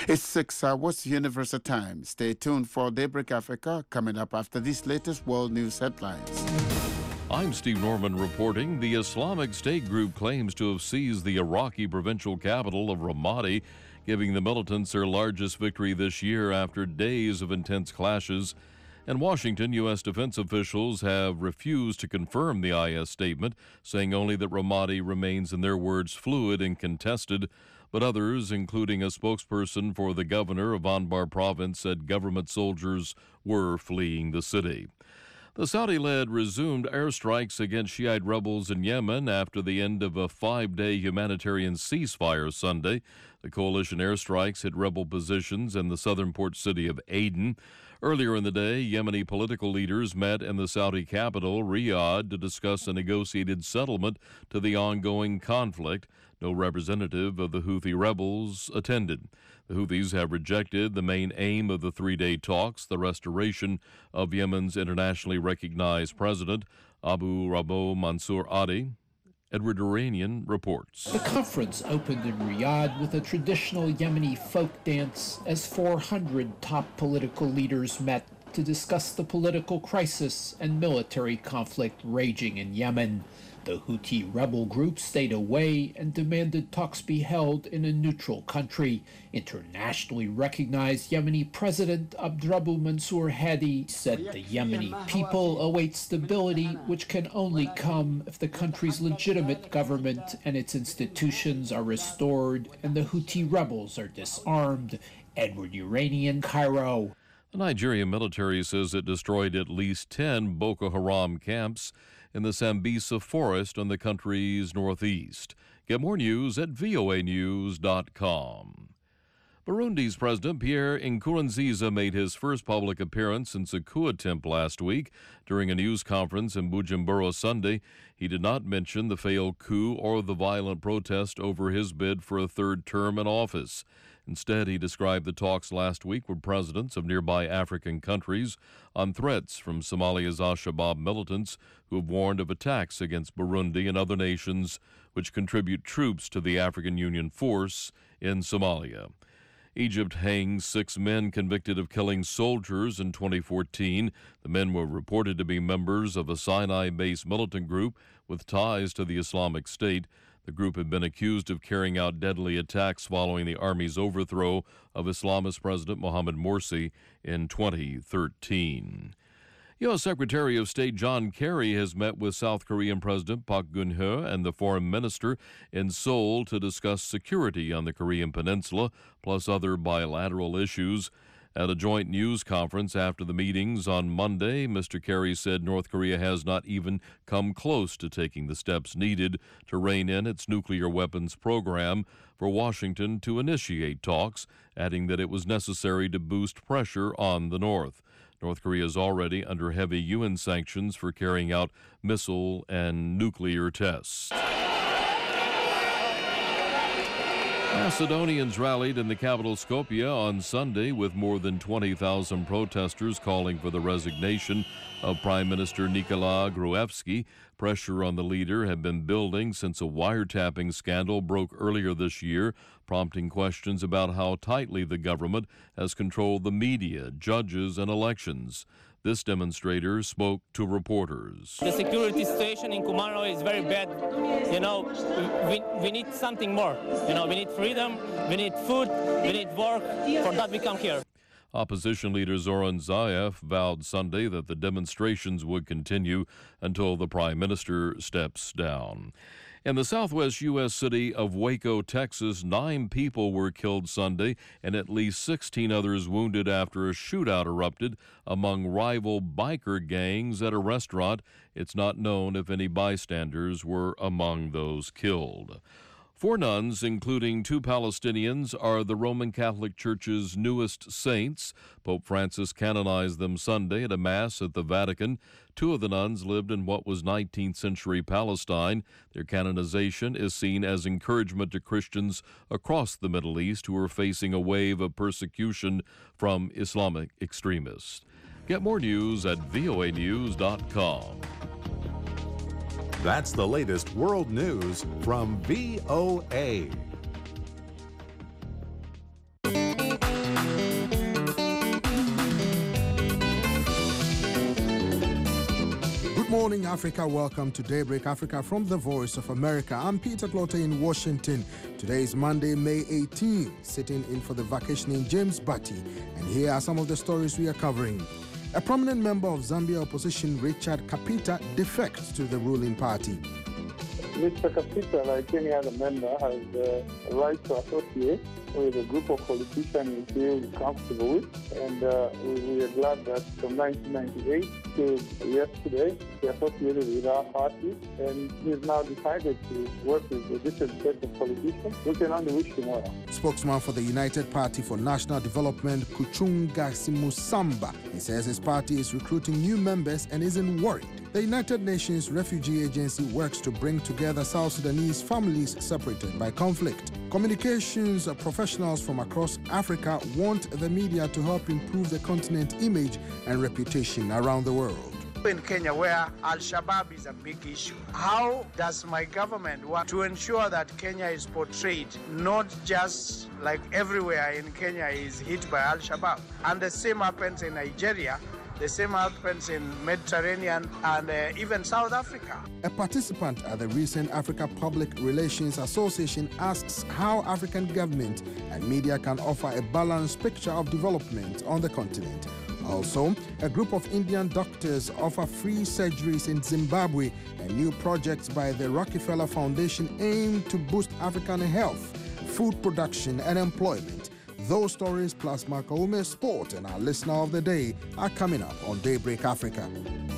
It's 6 hours Universal Time. Stay tuned for Daybreak Africa coming up after these latest world news headlines. I'm Steve Norman reporting. The Islamic State group claims to have seized the Iraqi provincial capital of Ramadi, giving the militants their largest victory this year after days of intense clashes. In Washington, U.S. defense officials have refused to confirm the IS statement, saying only that Ramadi remains, in their words, fluid and contested. But others, including a spokesperson for the governor of Anbar province, said government soldiers were fleeing the city. The Saudi-led resumed airstrikes against Shiite rebels in Yemen after the end of a 5-day humanitarian ceasefire Sunday. The coalition airstrikes hit rebel positions in the southern port city of Aden. Earlier in the day, Yemeni political leaders met in the Saudi capital, Riyadh, to discuss a negotiated settlement to the ongoing conflict. No representative of the Houthi rebels attended. The Houthis have rejected the main aim of the 3-day talks, the restoration of Yemen's internationally recognized president, Abu Rabo Mansour Hadi. Edward Iranian reports. The conference opened in Riyadh with a traditional Yemeni folk dance as 400 top political leaders met to discuss the political crisis and military conflict raging in Yemen. The Houthi rebel group stayed away and demanded talks be held in a neutral country. Internationally recognized Yemeni President Abdrabbu Mansour Hadi said the Yemeni people await stability, which can only come if the country's legitimate government and its institutions are restored and the Houthi rebels are disarmed. Edward Iranian, Cairo. The Nigerian military says it destroyed at least 10 Boko Haram camps in the Sambisa forest on the country's northeast. Get more news at voanews.com. Burundi's President Pierre Nkurunziza made his first public appearance since a coup attempt last week. During a news conference in Bujumbura Sunday, he did not mention the failed coup or the violent protest over his bid for a third term in office. Instead, he described the talks last week with presidents of nearby African countries on threats from Somalia's al-Shabaab militants who have warned of attacks against Burundi and other nations which contribute troops to the African Union force in Somalia. Egypt hangs 6 men convicted of killing soldiers in 2014. The men were reported to be members of a Sinai-based militant group with ties to the Islamic State. The group had been accused of carrying out deadly attacks following the army's overthrow of Islamist President Mohamed Morsi in 2013. U.S. Secretary of State John Kerry has met with South Korean President Park Geun-hye and the foreign minister in Seoul to discuss security on the Korean Peninsula, plus other bilateral issues. At a joint news conference after the meetings on Monday, Mr. Kerry said North Korea has not even come close to taking the steps needed to rein in its nuclear weapons program for Washington to initiate talks, adding that it was necessary to boost pressure on the North. North Korea is already under heavy UN sanctions for carrying out missile and nuclear tests. Macedonians rallied in the capital Skopje on Sunday with more than 20,000 protesters calling for the resignation of Prime Minister Nikola Gruevski. Pressure on the leader had been building since a wiretapping scandal broke earlier this year, prompting questions about how tightly the government has controlled the media, judges, and elections. This demonstrator spoke to reporters. The security situation in Kumano is very bad. We need something more. We need freedom, we need food, we need work. For that we come here. Opposition leader Zoran Zaev vowed Sunday that the demonstrations would continue until the prime minister steps down. In the southwest U.S. city of Waco, Texas, 9 people were killed Sunday and at least 16 others wounded after a shootout erupted among rival biker gangs at a restaurant. It's not known if any bystanders were among those killed. 4 nuns, including 2 Palestinians, are the Roman Catholic Church's newest saints. Pope Francis canonized them Sunday at a Mass at the Vatican. 2 of the nuns lived in what was 19th century Palestine. Their canonization is seen as encouragement to Christians across the Middle East who are facing a wave of persecution from Islamic extremists. Get more news at voanews.com. That's the latest world news from VOA. morning, Africa. Welcome to Daybreak Africa from the Voice of America. I'm Peter Clotter in Washington. Today is Monday, May 18, sitting in for the vacationing James Batty. And here are some of the stories we are covering. A prominent member of Zambia opposition, Richard Kapita, defects to the ruling party. Mr. Kapita, like any other member, has the right to associate with a group of politicians he feels comfortable with. And we are glad that from 1998 to yesterday, he associated with our party. And he has now decided to work with a different set of politicians. We can only wish him well. Spokesman for the United Party for National Development, Kuchunga Simusamba, he says his party is recruiting new members and isn't worried. The United Nations Refugee Agency works to bring together South Sudanese families separated by conflict. Communications professionals from across Africa want the media to help improve the continent's image and reputation around the world. In Kenya, where Al-Shabaab is a big issue, how does my government want to ensure that Kenya is portrayed not just like everywhere in Kenya is hit by Al-Shabaab? And the same happens in Nigeria. The same happens in Mediterranean and even South Africa. A participant at the recent Africa Public Relations Association asks how African government and media can offer a balanced picture of development on the continent. Also, a group of Indian doctors offer free surgeries in Zimbabwe, and new projects by the Rockefeller Foundation aim to boost African health, food production, and employment. Those stories plus Makaume Sport and our listener of the day are coming up on Daybreak Africa.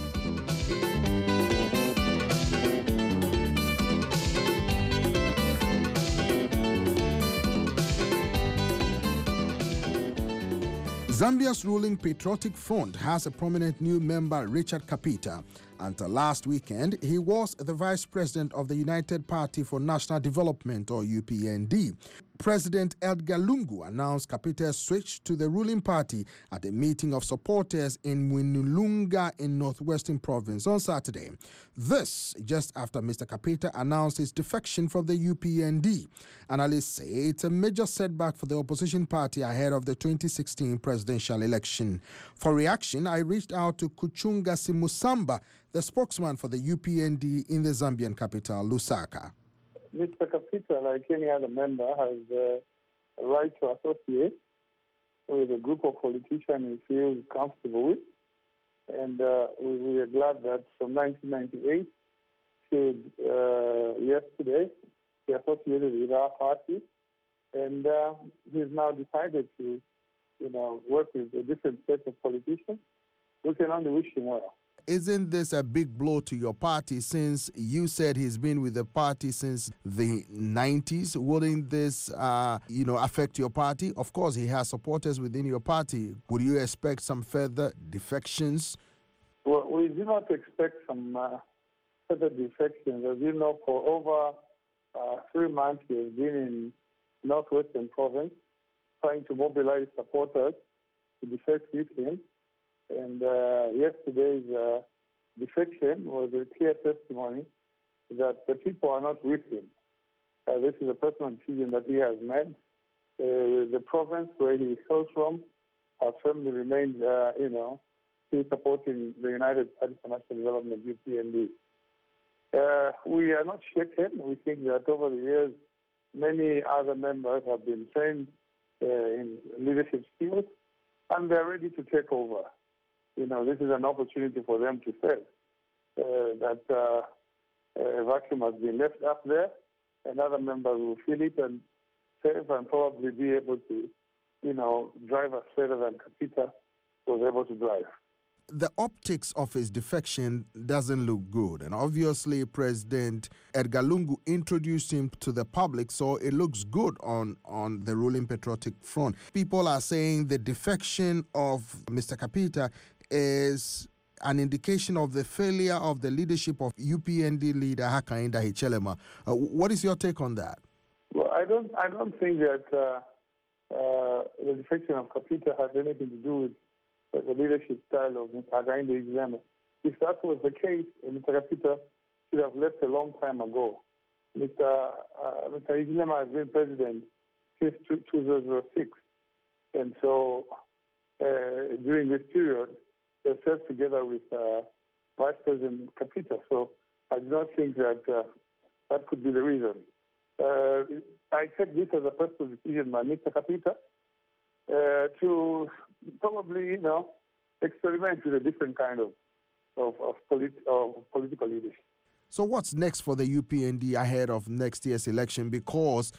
Zambia's ruling Patriotic Front has a prominent new member, Richard Kapita. Until last weekend, he was the vice president of the United Party for National Development, or UPND. President Edgar Lungu announced Kapita's switch to the ruling party at a meeting of supporters in Mwinnilunga in Northwestern Province on Saturday. This just after Mr. Kapita announced his defection from the UPND. Analysts say it's a major setback for the opposition party ahead of the 2016 presidential election. For reaction, I reached out to Kuchunga Simusamba, the spokesman for the UPND in the Zambian capital, Lusaka. Mr. Kapita, like any other member, has the right to associate with a group of politicians he feels comfortable with. And we are glad that from 1998 to yesterday, he associated with our party. And he's now decided to, work with a different set of politicians. We can only wish him well. Isn't this a big blow to your party since you said he's been with the party since the 90s? Wouldn't this, affect your party? Of course, he has supporters within your party. Would you expect some further defections? Well, we do not expect some further defections. As you know, for over 3 months, he has been in Northwestern Province trying to mobilize supporters to defect with him. And yesterday's defection was a clear testimony that the people are not with him. This is a personal decision that he has made. The province where he hails from has firmly remained, still supporting the United Party for National Development, UPND. We are not shaken. We think that over the years, many other members have been trained in leadership skills, and they're ready to take over. This is an opportunity for them to say that a vacuum has been left up there, and other members will fill it and serve and probably be able to, drive us further than Kapita was able to drive. The optics of his defection doesn't look good, and obviously President Edgar Lungu introduced him to the public, so it looks good on the ruling Patriotic Front. People are saying the defection of Mr. Kapita is an indication of the failure of the leadership of UPND leader Hakainde Hichilema. What is your take on that? Well, I don't think that the defection of Kapita has anything to do with the leadership style of Mr. Hakainde Hichilema. If that was the case, Mr. Kapita should have left a long time ago. Mr. Hichilema has been president since 2006, and so during this period, they served together with Vice President Kapita. So I do not think that that could be the reason. I take this as a personal decision by Mr. Kapita to probably, experiment with a different kind of political leadership. So what's next for the UPND ahead of next year's election? Because,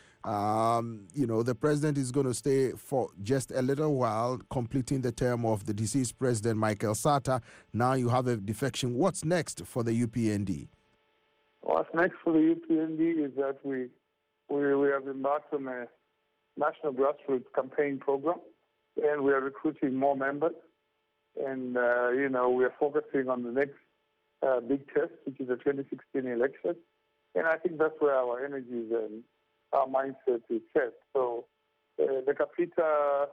the president is going to stay for just a little while, completing the term of the deceased president, Michael Sata. Now you have a defection. What's next for the UPND? What's next for the UPND is that we have embarked on a national grassroots campaign program, and we are recruiting more members. And, we are focusing on the next big test, which is the 2016 election. And I think that's where our energies and our mindset is set. So the Kapita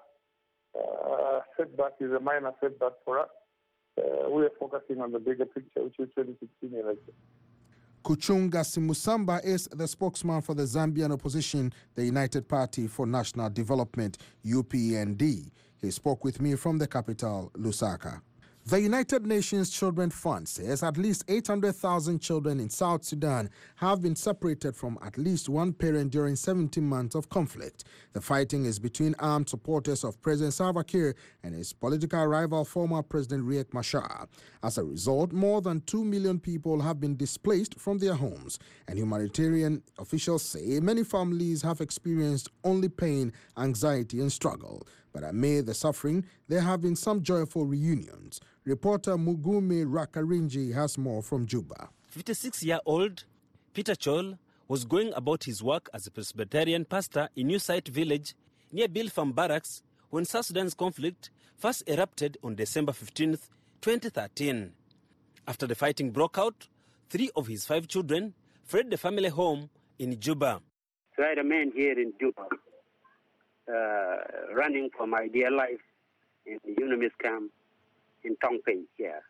setback is a minor setback for us. We are focusing on the bigger picture, which is 2016 election. Kuchunga Simusamba is the spokesman for the Zambian opposition, the United Party for National Development, UPND. He spoke with me from the capital, Lusaka. The United Nations Children Fund says at least 800,000 children in South Sudan have been separated from at least one parent during 17 months of conflict. The fighting is between armed supporters of President Salva Kiir and his political rival, former President Riek Machar. As a result, more than 2 million people have been displaced from their homes, and humanitarian officials say many families have experienced only pain, anxiety, and struggle. But amid the suffering, there have been some joyful reunions. Reporter Mugume Rakarinji has more from Juba. 56-year-old Peter Chol was going about his work as a Presbyterian pastor in New Site village near Bilfam Barracks when South Sudan's conflict first erupted on December 15, 2013. After the fighting broke out, 3 of his 5 children fled the family home in Juba. So I remained here in Juba, running for my dear life in the UNAMIS camp in Tongpei here.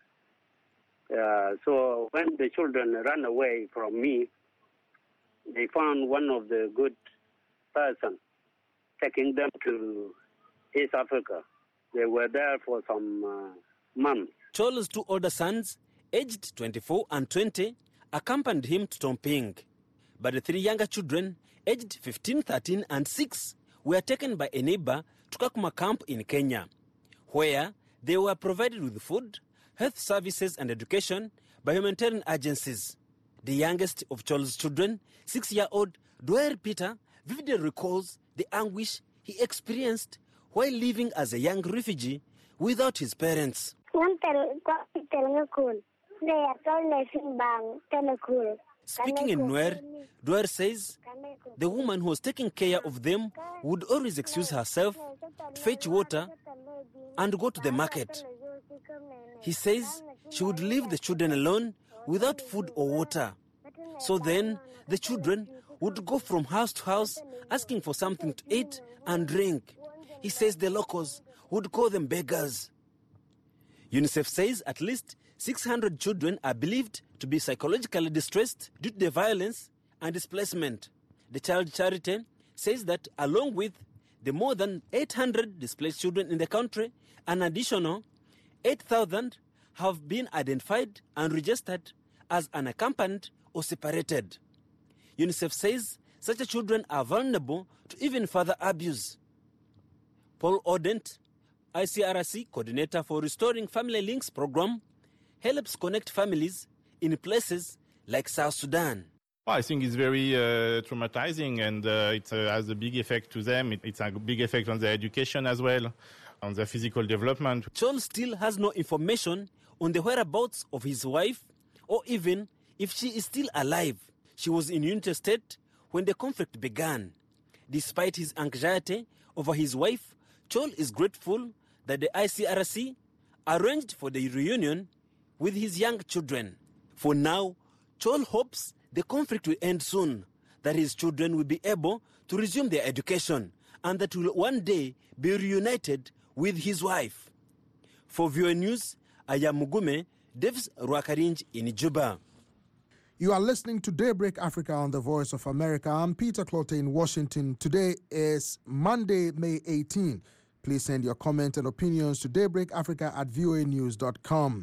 So when the children ran away from me, they found one of the good persons taking them to East Africa. They were there for some months. Chol's 2 older sons, aged 24 and 20, accompanied him to Tomping. But the 3 younger children, aged 15, 13 and 6, were taken by a neighbor to Kakuma camp in Kenya, where they were provided with food, health services and education by humanitarian agencies. The youngest of Chol's children, 6-year-old Dwyer Peter, vividly recalls the anguish he experienced while living as a young refugee without his parents. Speaking in Nuer, Dwyer says the woman who was taking care of them would always excuse herself to fetch water and go to the market. He says she would leave the children alone without food or water. So then the children would go from house to house asking for something to eat and drink. He says the locals would call them beggars. UNICEF says at least 600 children are believed to be psychologically distressed due to the violence and displacement. The Child Charity says that along with the more than 800 displaced children in the country, an additional 8,000 have been identified and registered as unaccompanied or separated. UNICEF says such children are vulnerable to even further abuse. Paul Odent, ICRC coordinator for Restoring Family Links program, helps connect families in places like South Sudan. I think it's very traumatizing, and it has a big effect to them. It's a big effect on their education as well, on their physical development. Chol still has no information on the whereabouts of his wife, or even if she is still alive. She was in United States when the conflict began. Despite his anxiety over his wife, Chol is grateful that the ICRC arranged for the reunion with his young children. For now, Chol hopes the conflict will end soon, that his children will be able to resume their education, and that will one day be reunited with his wife. For VOA News, I am Mugume Davis Rwakarinj in Juba. You are listening to Daybreak Africa on the Voice of America. I'm Peter Clotte in Washington. Today is Monday, May 18. Please send your comments and opinions to daybreakafrica@voanews.com.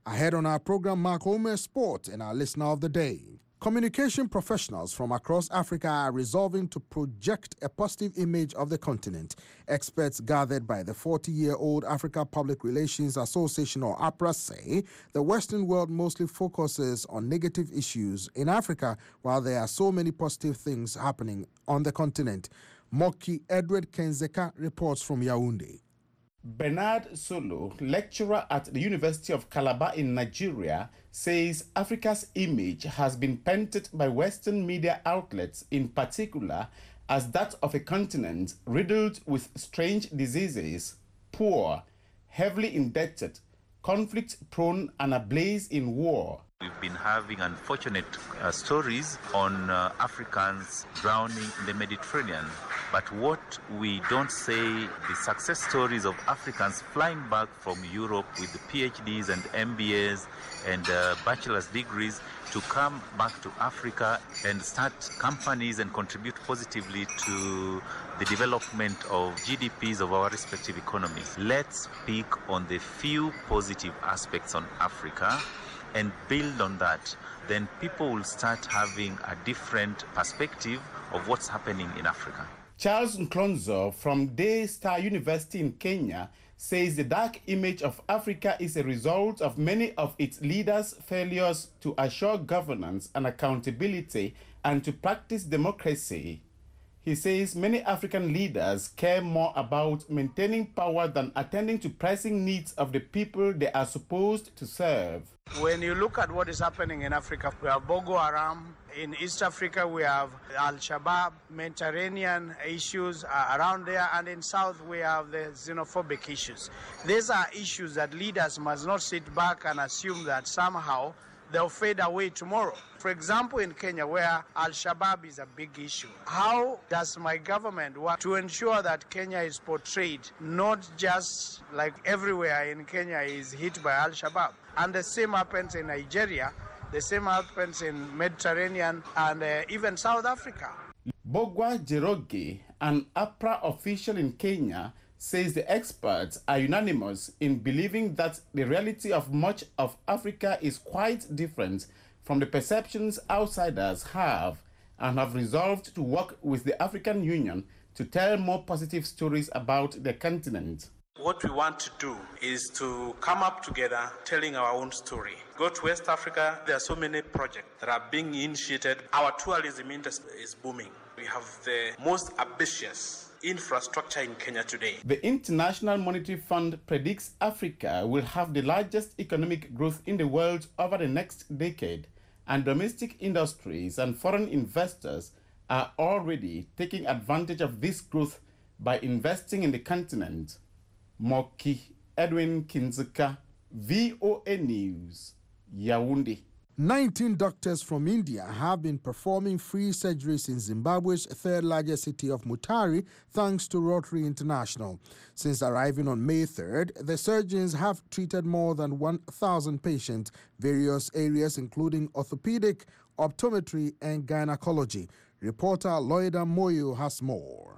Ahead on our program, Mark Homer Sport and our listener of the day. Communication professionals from across Africa are resolving to project a positive image of the continent. Experts gathered by the 40-year-old Africa Public Relations Association, or APRA, say the Western world mostly focuses on negative issues in Africa, while there are so many positive things happening on the continent. Moki Edward Kenzeka reports from Yaoundé. Bernard Solo, lecturer at the University of Calabar in Nigeria, says Africa's image has been painted by Western media outlets, in particular, as that of a continent riddled with strange diseases, poor, heavily indebted, conflict-prone, and ablaze in war. We've been having unfortunate stories on Africans drowning in the Mediterranean. But what we don't say, the success stories of Africans flying back from Europe with the PhDs and MBAs and bachelor's degrees to come back to Africa and start companies and contribute positively to the development of GDPs of our respective economies. Let's speak on the few positive aspects on Africa and build on that. Then people will start having a different perspective of what's happening in Africa. Charles Nklonzo from Daystar University in Kenya says the dark image of Africa is a result of many of its leaders' failures to assure governance and accountability and to practice democracy. He says many African leaders care more about maintaining power than attending to pressing needs of the people they are supposed to serve. When you look at what is happening in Africa, we have Boko Haram. In East Africa, we have Al-Shabaab, Mediterranean issues around there, and in South, we have the xenophobic issues. These are issues that leaders must not sit back and assume that somehow they'll fade away tomorrow. For example, in Kenya, where Al-Shabaab is a big issue, how does my government work to ensure that Kenya is portrayed not just like everywhere in Kenya is hit by Al-Shabaab? And the same happens in Nigeria, the same happens in Mediterranean and even South Africa. Bogwa Jeroge, an APRA official in Kenya, says the experts are unanimous in believing that the reality of much of Africa is quite different from the perceptions outsiders have, and have resolved to work with the African Union to tell more positive stories about the continent. What we want to do is to come up together telling our own story. Go to West Africa, there are so many projects that are being initiated. Our tourism industry is booming. We have the most ambitious infrastructure in Kenya today. The International Monetary Fund predicts Africa will have the largest economic growth in the world over the next decade, and domestic industries and foreign investors are already taking advantage of this growth by investing in the continent. Moki Edwin Kinzuka, VOA News, Yaoundé. 19 doctors from India have been performing free surgeries in Zimbabwe's third largest city of Mutare, thanks to Rotary International. Since arriving on May 3rd, the surgeons have treated more than 1,000 patients, various areas including orthopedic, optometry, and gynecology. Reporter Loida Moyo has more.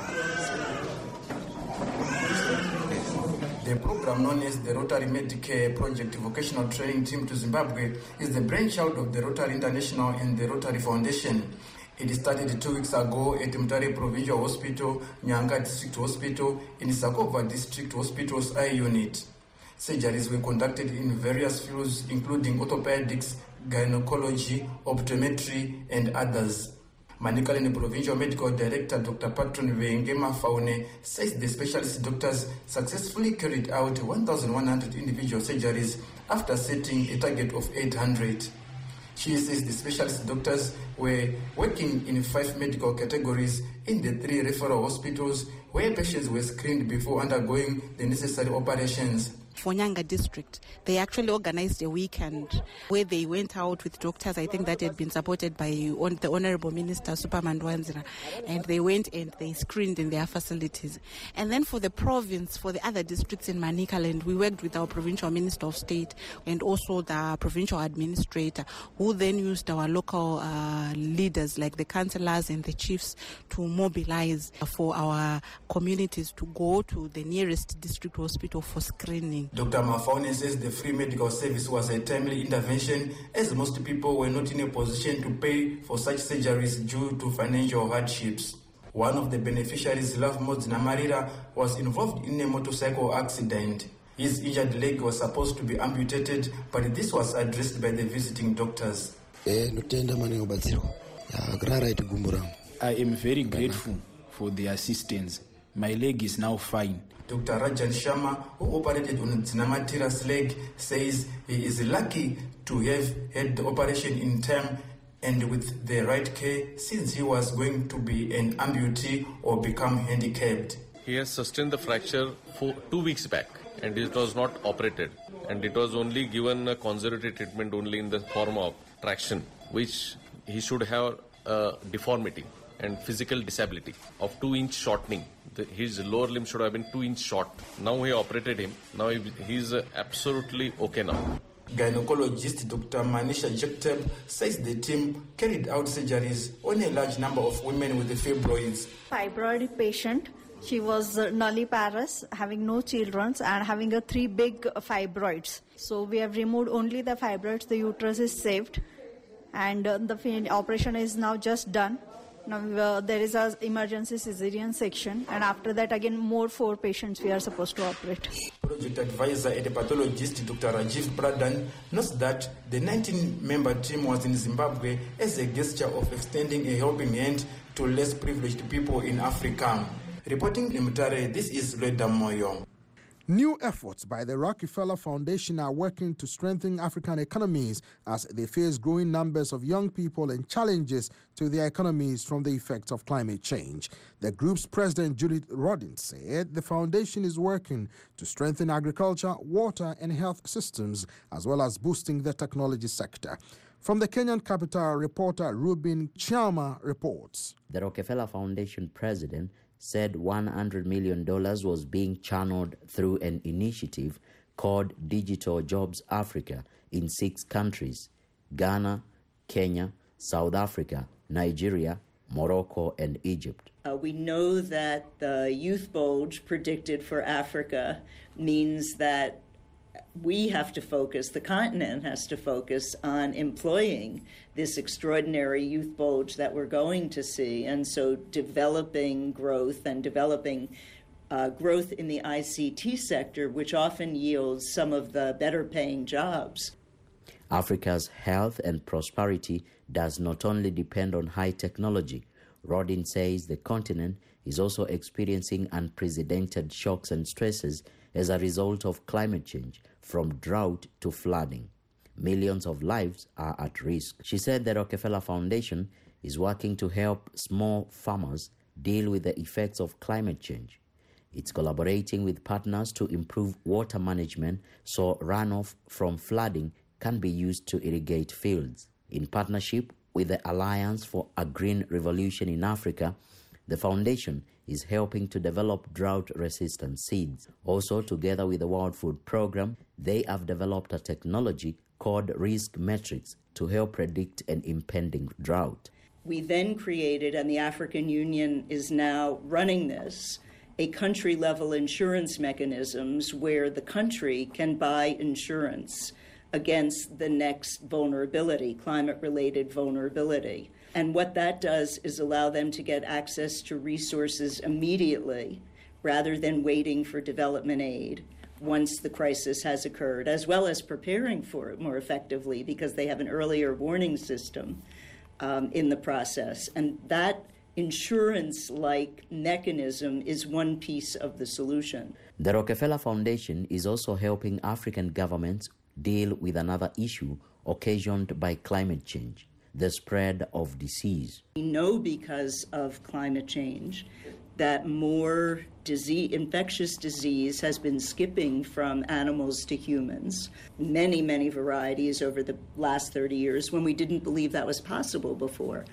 The program known as the Rotary Medicare Project Vocational Training Team to Zimbabwe is the brainchild of the Rotary International and the Rotary Foundation. It started 2 weeks ago at Mutare Provincial Hospital, Nyanga District Hospital, and Sakova District Hospital's eye unit. Surgeries were conducted in various fields including orthopedics, gynecology, optometry, and others. Manicaland Provincial Medical Director Dr. Patron Vengema Faune says the specialist doctors successfully carried out 1,100 individual surgeries after setting a target of 800. She says the specialist doctors were working in 5 medical categories in the 3 referral hospitals where patients were screened before undergoing the necessary operations. For Nyanga district, they actually organized a weekend where they went out with doctors, I think that had been supported by the Honorable Minister Superman Dwanzira, and they went and they screened in their facilities. And then for the province, for the other districts in Manicaland, we worked with our Provincial Minister of State and also the Provincial Administrator, who then used our local leaders like the councillors and the chiefs to mobilize for our communities to go to the nearest district hospital for screening. doing. Dr. Mafaune says the free medical service was a timely intervention, as most people were not in a position to pay for such surgeries due to financial hardships. One of the beneficiaries, Love Modzina Marira, was involved in a motorcycle accident. His injured leg was supposed to be amputated, but this was addressed by the visiting doctors. I am very grateful for the assistance. My leg is now fine. Dr. Rajan Sharma, who operated on Dzinamatira's leg, says he is lucky to have had the operation in time and with the right care, since he was going to be an amputee or become handicapped. He has sustained the fracture 2 weeks back, and it was not operated, and it was only given a conservative treatment only in the form of traction, which he should have a deformity and physical disability of 2-inch shortening. His lower limb should have been 2-inch short. Now he operated him. Now he is absolutely okay now. Gynecologist Dr. Manisha Jagtab says the team carried out surgeries on a large number of women with fibroids. Fibroid patient. She was nulliparous, having no children and having 3 big fibroids. So we have removed only the fibroids. The uterus is saved, and the operation is now just done. Now there is an emergency cesarean section, and after that again more 4 patients we are supposed to operate. Project advisor and pathologist Dr. Rajiv Pradhan notes that the 19-member team was in Zimbabwe as a gesture of extending a helping hand to less privileged people in Africa. Reporting in Mutare, this is Leda Moyo. New efforts by the Rockefeller Foundation are working to strengthen African economies as they face growing numbers of young people and challenges to their economies from the effects of climate change. The group's president, Judith Rodin, said the foundation is working to strengthen agriculture, water and health systems, as well as boosting the technology sector. From the Kenyan capital, reporter Rubin Chama reports. The Rockefeller Foundation president said $100 million was being channeled through an initiative called Digital Jobs Africa in 6 countries: Ghana, Kenya, South Africa, Nigeria, Morocco, and Egypt. We know that the youth bulge predicted for Africa means that we have to focus, the continent has to focus on employing this extraordinary youth bulge that we're going to see. And so developing growth and developing growth in the ICT sector, which often yields some of the better paying jobs. Africa's health and prosperity does not only depend on high technology. Rodin says the continent is also experiencing unprecedented shocks and stresses as a result of climate change, from drought to flooding. Millions of lives are at risk. She said the Rockefeller Foundation is working to help small farmers deal with the effects of climate change. It's collaborating with partners to improve water management so runoff from flooding can be used to irrigate fields. In partnership with the Alliance for a Green Revolution in Africa, the foundation is helping to develop drought-resistant seeds. Also, together with the World Food Programme, they have developed a technology called Risk Metrics to help predict an impending drought. We then created, and the African Union is now running this, a country-level insurance mechanisms where the country can buy insurance against the next vulnerability, climate-related vulnerability. And what that does is allow them to get access to resources immediately rather than waiting for development aid once the crisis has occurred, as well as preparing for it more effectively because they have an earlier warning system in the process. And that insurance-like mechanism is one piece of the solution. The Rockefeller Foundation is also helping African governments deal with another issue occasioned by climate change: the spread of disease. We know because of climate change that more infectious disease has been skipping from animals to humans. Many, many varieties over the last 30 years when we didn't believe that was possible before.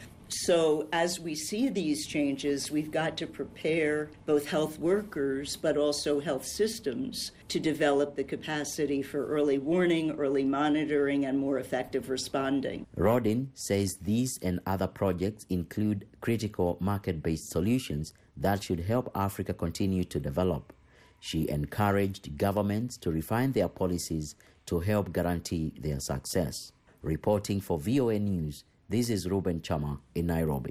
So as we see these changes, we've got to prepare both health workers but also health systems to develop the capacity for early warning, early monitoring, and more effective responding. Rodin says these and other projects include critical market-based solutions that should help Africa continue to develop. She encouraged governments to refine their policies to help guarantee their success. Reporting for VOA News, this is Ruben Chama in Nairobi.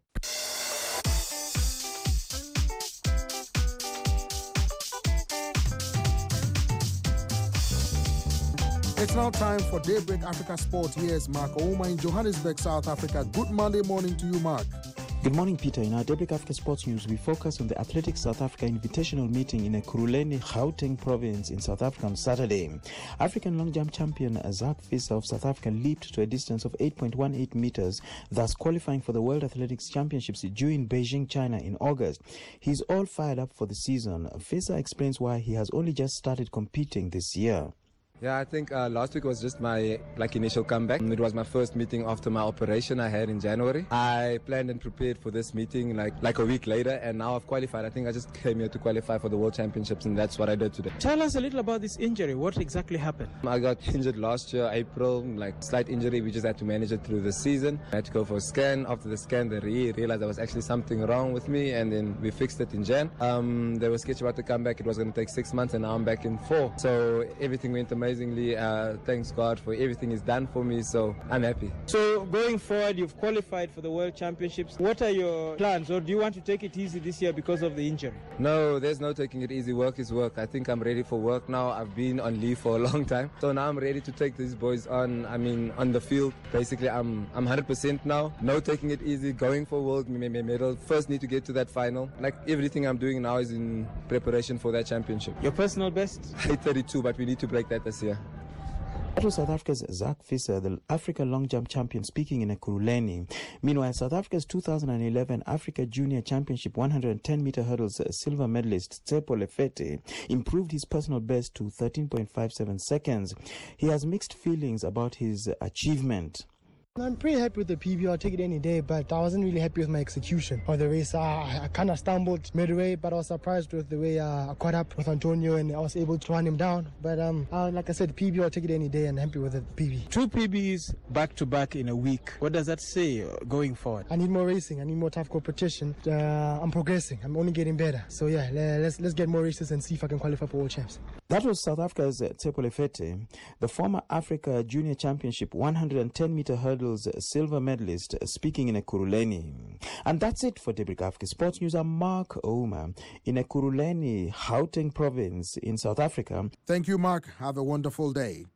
It's now time for Daybreak Africa Sport. Here's Mark Ouma in Johannesburg, South Africa. Good Monday morning to you, Mark. Good morning, Peter. In our Daybreak Africa Sports News, we focus on the Athletics South Africa Invitational meeting in Ekurhuleni, Gauteng province in South Africa on Saturday. African long jump champion Zak Visser of South Africa leaped to a distance of 8.18 meters, thus qualifying for the World Athletics Championships due in Beijing, China in August. He's all fired up for the season. Visser explains why he has only just started competing this year. Yeah, I think last week was just my initial comeback. It was my first meeting after my operation I had in January. I planned and prepared for this meeting like a week later, and now I've qualified. I think I just came here to qualify for the World Championships, and that's what I did today. Tell us a little about this injury. What exactly happened? I got injured last year, April, slight injury. We just had to manage it through the season. I had to go for a scan. After the scan, they realized there was actually something wrong with me, and then we fixed it in Jan. They were sketchy about to come back. It was going to take 6 months, and now I'm back in 4. So everything went amazingly. Thanks God for everything he's done for me, so I'm happy. So going forward, you've qualified for the World Championships. What are your plans, or do you want to take it easy this year because of the injury? No, there's no taking it easy. Work is work. I think I'm ready for work now. I've been on leave for a long time, so now I'm ready to take these boys on. On the field. Basically, I'm 100% now. No taking it easy. Going for world medal. First need to get to that final. Everything I'm doing now is in preparation for that championship. Your personal best? 8:32, but we need to break that this year. That was South Africa's Zak Visser, the Africa long jump champion, speaking in Ekurhuleni. Meanwhile, South Africa's 2011 Africa Junior Championship 110-meter hurdles silver medalist Tsepo Lefete improved his personal best to 13.57 seconds. He has mixed feelings about his achievement. I'm pretty happy with the PB. I'll take it any day, but I wasn't really happy with my execution of the race. I kind of stumbled midway, but I was surprised with the way I caught up with Antonio and I was able to run him down. But like I said, PB, I'll take it any day and happy with the PB. 2 PBs back-to-back in a week. What does that say going forward? I need more racing. I need more tough competition. I'm progressing. I'm only getting better. So yeah, let's get more races and see if I can qualify for World Champs. That was South Africa's Tsepo Lefete, the former Africa Junior Championship 110-meter hurdles silver medalist, speaking in Ekurhuleni. And that's it for Daybreak Africa Sports News. I'm Mark Ouma in Ekurhuleni, Gauteng province in South Africa. Thank you, Mark. Have a wonderful day.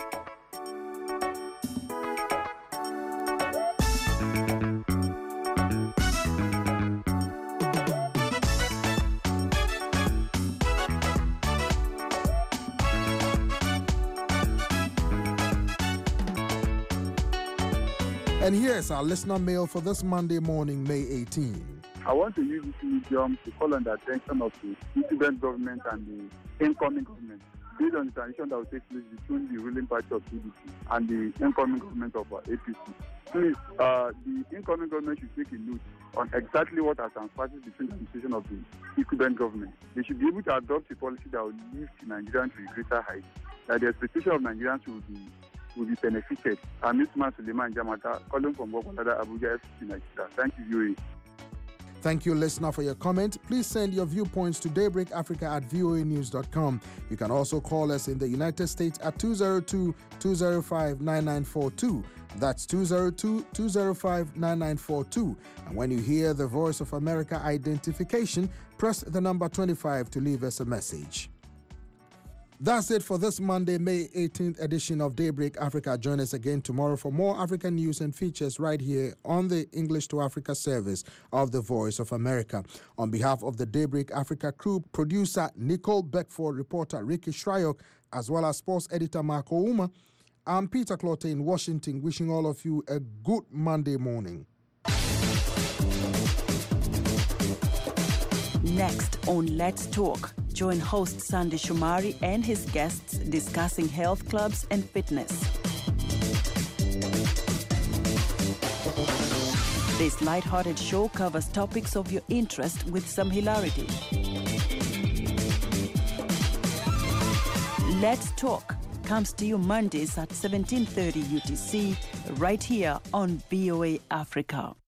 And here's our listener mail for this Monday morning, May 18. I want to use this medium to call on the attention of the incumbent government and the incoming government, based on the transition that will take place between the ruling party of PDP and the incoming government of APC. Please, the incoming government should take a note on exactly what has transpired between the administration of the incumbent government. They should be able to adopt a policy that will lift Nigerians to a greater height, that the expectation of Nigerians will be benefited. I'm Mr. Suleiman Jamata, calling from Wakwalada, Abuja, FCC, Nigeria. Thank you, VOA. Thank you, listener, for your comment. Please send your viewpoints to daybreakafrica@voanews.com. You can also call us in the United States at 202-205-9942. That's 202-205-9942. And when you hear the Voice of America identification, press the number 25 to leave us a message. That's it for this Monday, May 18th edition of Daybreak Africa. Join us again tomorrow for more African news and features right here on the English to Africa service of the Voice of America. On behalf of the Daybreak Africa crew, producer Nicole Beckford, reporter Ricky Shryock, as well as sports editor Marco Ouma, I'm Peter Clotte in Washington, wishing all of you a good Monday morning. Next on Let's Talk, join host Sandy Shumari and his guests discussing health clubs and fitness. This light-hearted show covers topics of your interest with some hilarity. Let's Talk comes to you Mondays at 17:30 UTC, right here on VOA Africa.